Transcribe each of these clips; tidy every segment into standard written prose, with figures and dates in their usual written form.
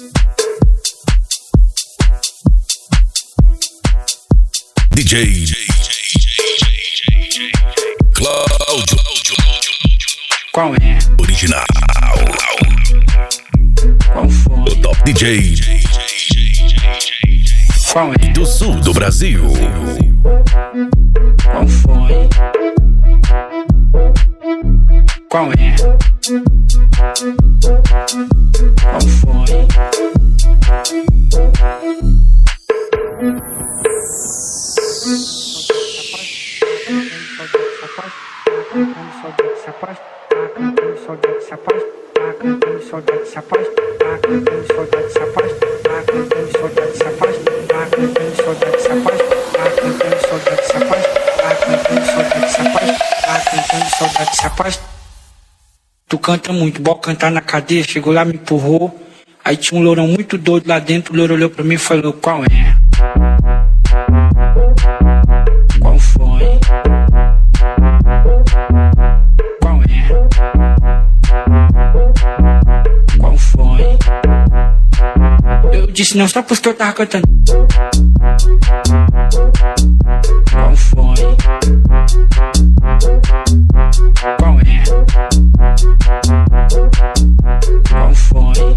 DJ Cláudio. Qual é? Original. Qual foi? O top DJ. Qual é? Do sul do Brasil. Qual foi? Qual é? Qual foi? Tu canta muito, bora cantar na cadeia. Chegou lá, me empurrou. Aí tinha um lourão muito doido lá dentro. O louro olhou pra mim e falou: qual é? Qual foi? Qual é? Qual foi? Eu disse não, só porque eu tava cantando. Qual foi? Qual é? Qual foi?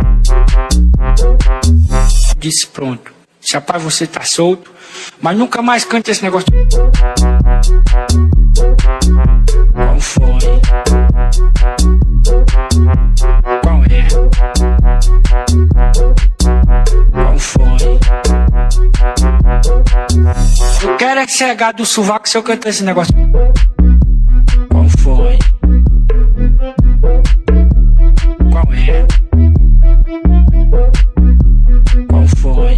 Disse pronto. Se rapaz você tá solto, mas nunca mais cante esse negócio. Qual foi? Qual é? Qual foi? Eu quero é cegar do sovaco se eu cantar esse negócio. Qual foi? Qual é? Qual foi?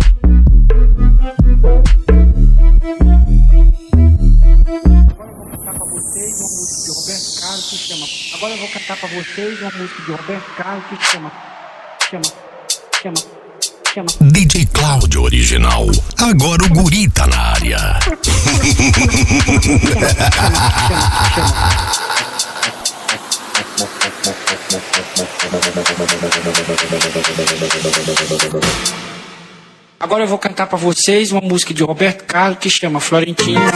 Agora eu vou cantar pra vocês uma música de Roberto Carlos que chama. DJ Cláudio Original. Agora o guri tá na área. Agora eu vou cantar pra vocês uma música de Roberto Carlos que chama Florentina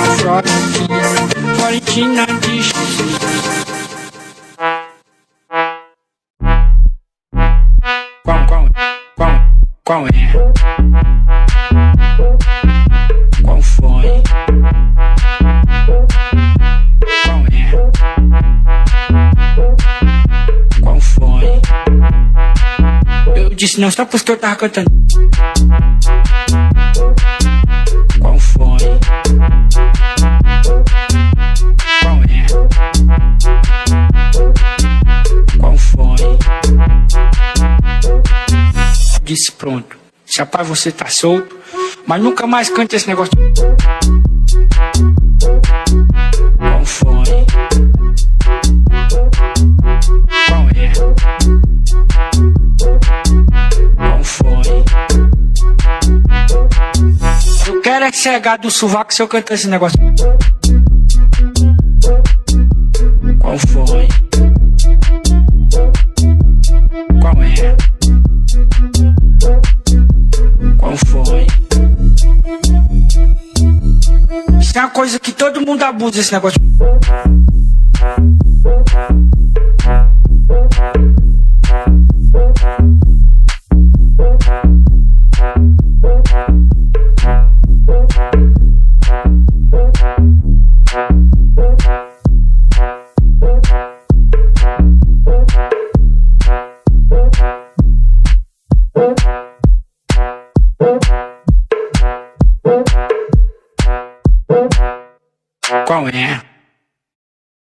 de Jesus. Qual é? Qual foi? Qual é? Qual foi? Eu disse não, só porque eu tava cantando. Qual foi? Qual é? Qual foi? Disse pronto. Se rapaz você tá solto, mas nunca mais cante esse negócio. Qual foi? Qual é? Qual foi? Eu quero é cegar do sovaco se eu cantar esse negócio. Qual foi? Qual é? Qual foi? Isso é uma coisa que todo mundo abusa, esse negócio. Qual é?